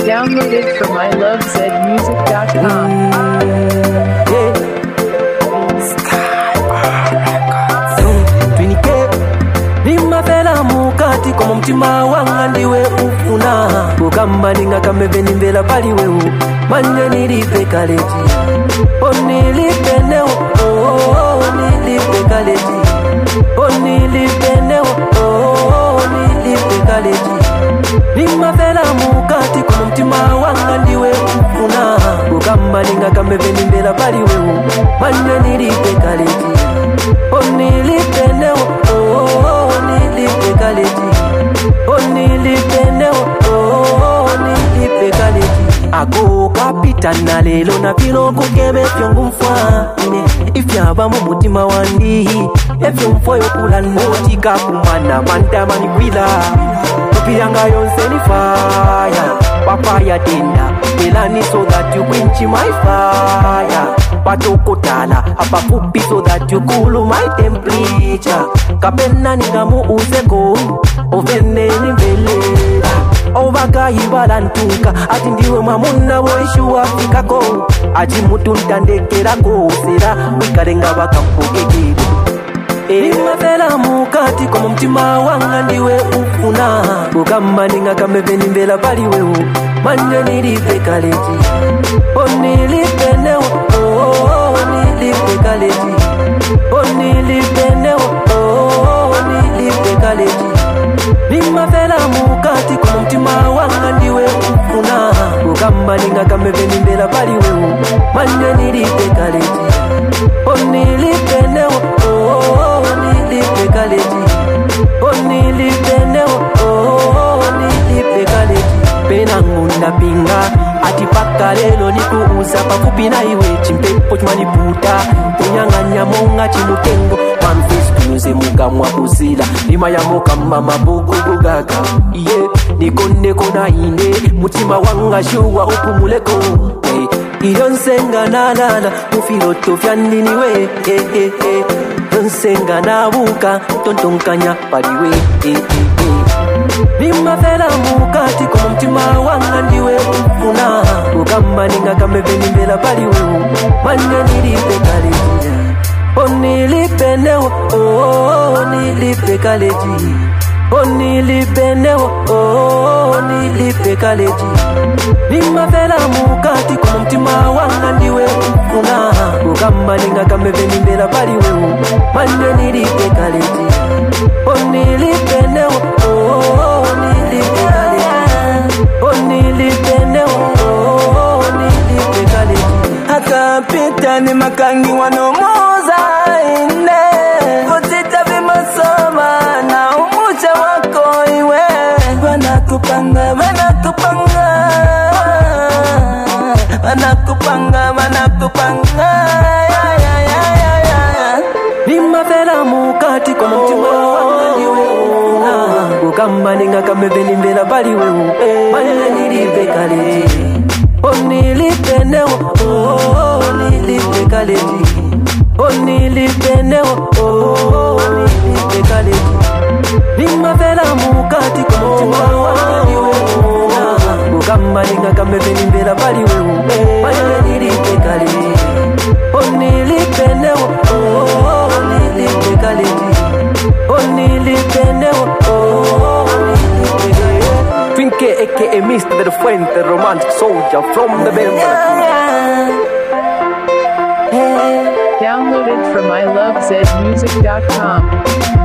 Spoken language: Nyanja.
Downloaded from ilovezmusic.com. Nimafela mukati kwa mtima wanga ndiwe ufuna kugamba ningakameve nimbela pali wewe manje nilipe kaleji nilipe neo nilipe kaleji nilipe neo nilipe kaleji Nimafela mukati kwa mtima wanga ndiwe ufuna kugamba ningakameve nimbela pali wewe manje nilipe kaleji nilipe neo nilipe kaleji nilipe neo nilipe kaleji Ago kapitana lelo na pilo kukebe fyongumfwa ifyaba mu mutima wandi efyo mfo yokula notika kumana mandama ni kwila tupiyanga yonse ni fire papaya tenda elani so that you quench my fire patokotala apafupi so that you cool my temperature kapena ningamu uzeko ovene nimbele Ovagayi balantuka ati ndiwe mamuna woishu afikako aji mutu ntandekerako sera wikarenga bakampogegebo Nimafela mukati kwa mtima wanga ndiwe ufuna kugamba ningakameve nimbela pali wewe manje nilipe kaleji nilipe neo nilipe kaleji nilipe neo nilipe kaleji Nimafela mukati kwa mtima wanga ndiwe ufuna kugamba ningakameve nimbela pali wewe manje nilipe kaleji nilipe neo nilipe kaleji nilipe neo nilipe kaleji Pena ngunda pinga ati paka lelo nikuuza pafupi na iwe chimpepo chumaniputa unyang'anya monga chimutengo Mamfiskuze mukamwa kusila lima ya moka mama bugu gugaga nikondeko na ine mutima wanga shuwa upumuleko Iyonsenga nalala ufiloto fyaniniwe Yonsenga nabuka tontonkanya paliwe Nimafela mukati kwa mtima wanga ndiwe ufuna kugamba ningakameve nimbela pali wewe manje nilipe kaleji nilipe neo nilipe kaleji nilipe neo nilipe kaleji Nimafela mukati kwa mtima wanga ndiwe ufuna kugamba ningakameve nimbela pali wewe manje nilipe kaleji nilipe neo nilipe kaleji nilipe neo nilipe kaleji Akapita ni makangi wanomoza ine Kutita vimasoma na umucha wako iwe Wanakupanga Nimafela mukati kwa mtima wanga ndiwe ufuna kugamba ningakameve nimbela pali wewe manje nilipe kaleji nilipe neo nilipe kaleji nilipe neo nilipe kaleji Nimafela mukati kwa mtima wanga ndiwe ufuna kugamba ningakameve nimbela pali wewe manje nilipe kaleji nilipe neo nilipe kaleji nilipe neo nilipe kaleji Twinke aka Mr. The Fuente, romantic soldier from the Belmont. Downloaded from ilovezmusic.com.